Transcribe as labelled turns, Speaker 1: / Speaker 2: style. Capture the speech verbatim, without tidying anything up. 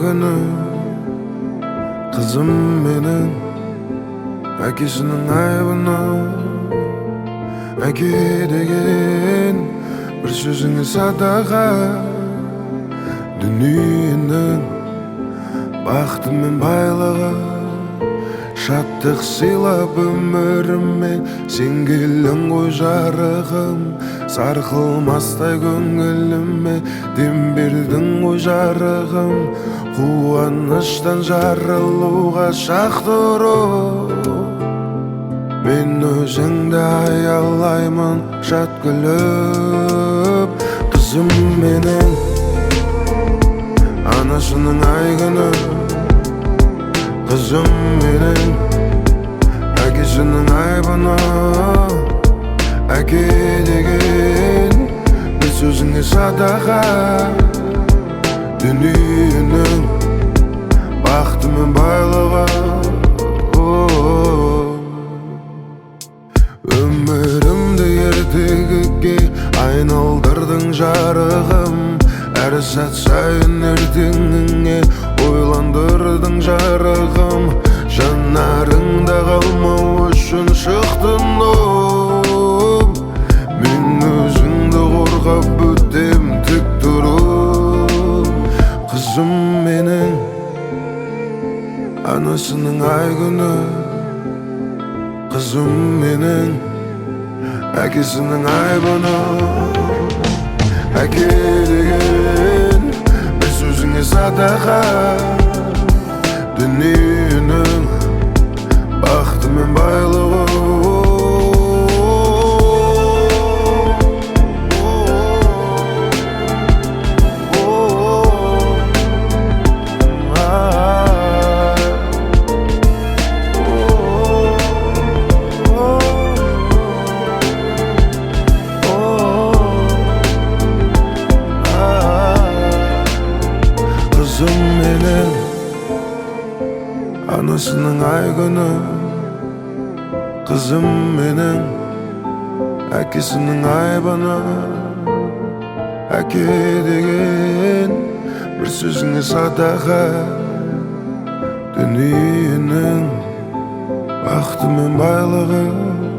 Speaker 1: күні қызым менің әкесінің айбыны. Әке деген бір сөзіңе садаға, дүниенің бақыты мен байлығы. Шаттық сыйлап өміріме сен келдің ғой жарығым. Сарқылмастай көңіліме дем бердің ғой жарығым. Қуаныштан жарылуға шақ тұрып мен өзіңді аялаймын жат күліп. Қызым менің анасының ай күні, қызым менің әкесінің айбыны. Әке деген бір сөзіңе садаға, дүниенің бақыты мен байлығы. Өмірімді ертегіге айналдырдың жарығым. Әр сәт сайын ертеңіңе ойландырдың жарығым. Жанарыңда қалмау үшін шықтың оп. Мен өзіңді қорғап өтем тік тұрып. Қызым менің анасының ай күні, қызым менің әкесінің айбыны. Әке деген бір сөзіңе садаға, дүниенің бақыты мен байлығы. Қызым менің анасының ай күні, қызым менің әкесінің айбыны. Әке деген бір сөзіңе садаға, дүниенің бақыты мен байлығы.